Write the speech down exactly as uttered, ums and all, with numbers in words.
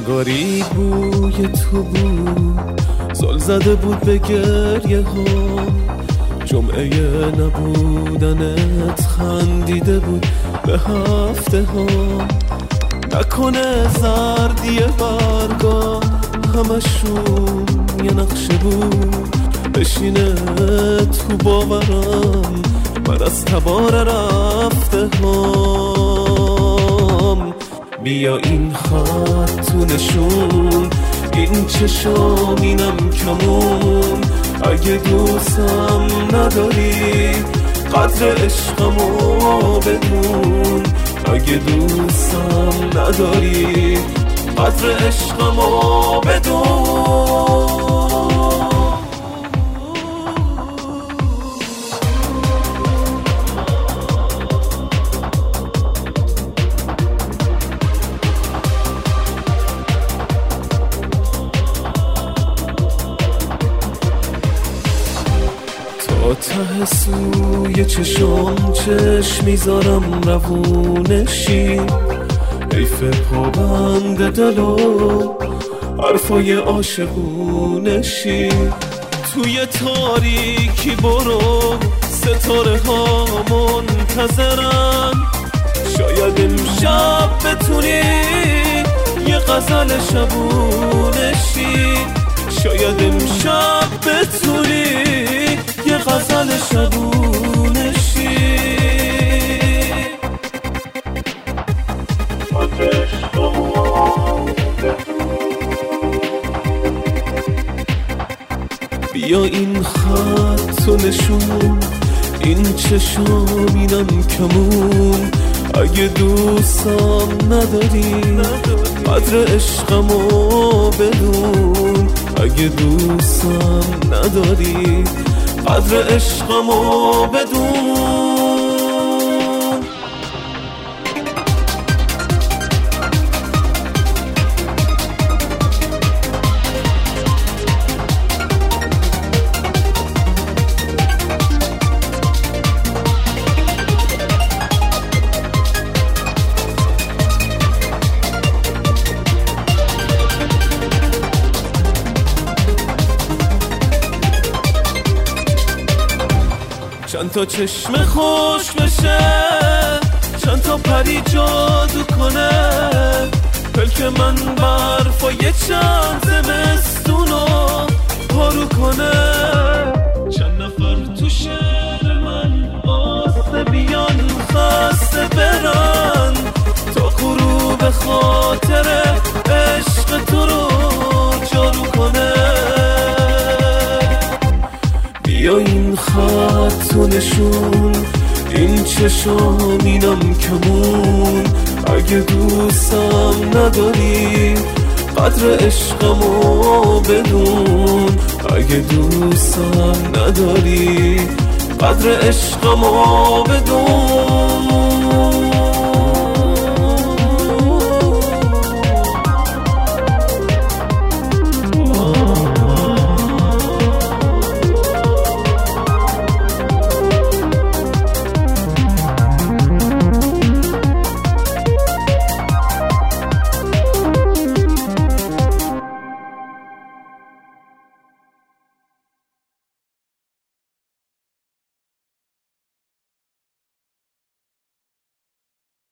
انگاری بوی تو بود، زل زده بود به گریه ها. جمعه نبودنت خندیده بود به هفته ها. نکنه زردی برگا همشون یه نقشه بود، بشینه تو باورم من از تبار رفته هام. بیا این خط تو نشون، این چشام اینم کمون. اگه دوستم نداری قدر عشقمو بدون. اگه دوستم نداری قدر عشقمو بدون. تا ته سوی چشم چشم میذارم روونشی. حیف پابند دل و حرفای عاشقونشی. توی تاریکی برو ستاره ها منتظرن. شاید امشب بتونی یه غزل شبونشی. شاید امشب بتونی یه غزل شبونشی. بیا این خط و نشون، این چشام اینم کمون. اگه دوستم نداری قدر عشقمو بدون. اگه دوستم نداری قدر عشقمو بدون. چند تا چشم خوش بشه، چند تا پری جادو کنه. پلک من برفای چند زمستونو پارو کنه. چند نفر تو شهر من آسه بیان خسته برن، تا غروب خاطر عشق تو رو جارو کنه. بیا این خط و نشون، این چشام اینم کمون. اگه دوستم نداری قدر عشقمو بدون. اگه دوستم نداری قدر عشقمو بدون.